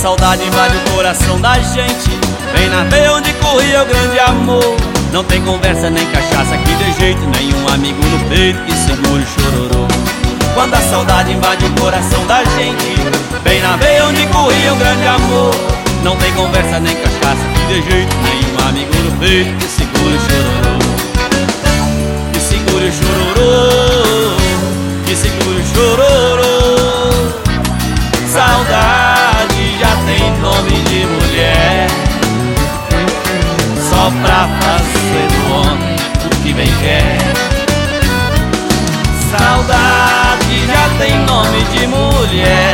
saudade invade o coração da gente, vem na veia onde corria o grande amor. Não tem conversa nem cachaça que dê jeito, nenhum amigo no peito que segure o chororô. Quando a saudade invade o coração da gente, vem na veia onde corria o grande amor. Não tem conversa nem cachaça que dê jeito, nenhum amigo no peito que segure o chororô. Que segure o chororô, que segure o chororô. Saudade já tem nome de mulher, só pra fazer do homem o que bem quer. Saudade já tem nome de mulher,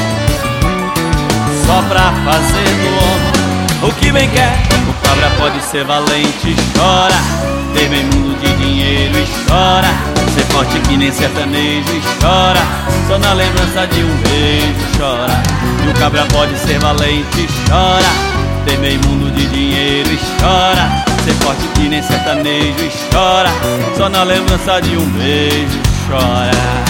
só pra fazer do homem o que bem quer. O cabra pode ser valente, chora, ter bem mundo de dinheiro e chora, ser forte que nem sertanejo e chora, só na lembrança de um beijo chora. E o cabra pode ser valente, chora, ter meio mundo de dinheiro e chora, ser forte que nem sertanejo e chora, só na lembrança de um beijo chora.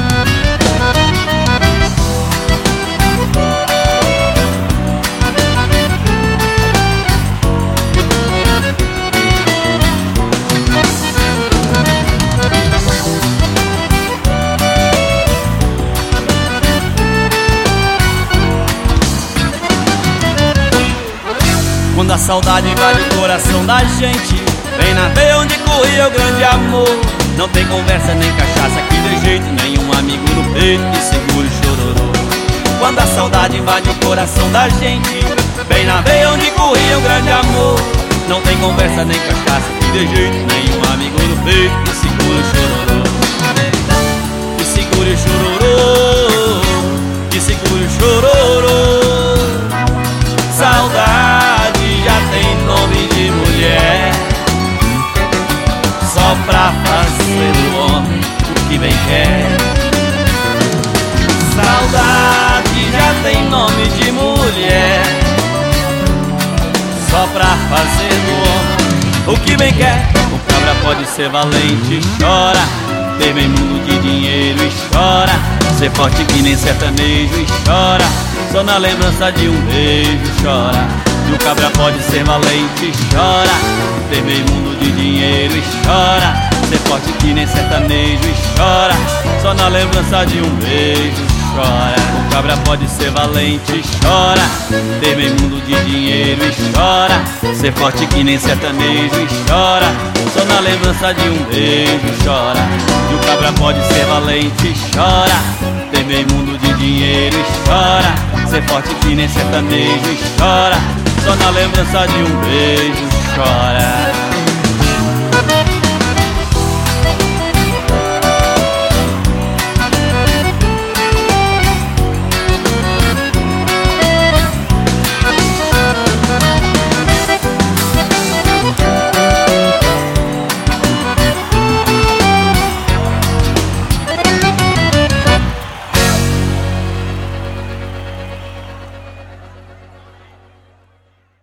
Quando a saudade invade o coração da gente, vem na veia onde corria o grande amor. Não tem conversa nem cachaça que dê jeito, nenhum amigo no peito que segure o chororô. Quando a saudade invade o coração da gente, vem na veia onde corria o grande amor. Não tem conversa nem cachaça que dê jeito, nenhum amigo no peito que segure o chororô. Que segure o chororô, que segure o chororô. Saudade já tem nome de mulher, só pra fazer do homem o que bem quer. Saudade já tem nome de mulher, só pra fazer do homem o que bem quer. O cabra pode ser valente, chora, ter bem mundo de dinheiro e chora, ser forte que nem sertanejo e chora, só na lembrança de um beijo chora. E o cabra pode ser valente, chora, ter meio mundo de dinheiro e chora, ser forte que nem sertanejo e chora, só na lembrança de um beijo chora. O cabra pode ser valente, chora, ter meio mundo de dinheiro e chora, ser forte que nem sertanejo e chora, só na lembrança de um beijo chora. E o cabra pode ser valente, chora, ter meio mundo de dinheiro e chora, ser forte que nem sertanejo e chora, só na lembrança de um beijo chora.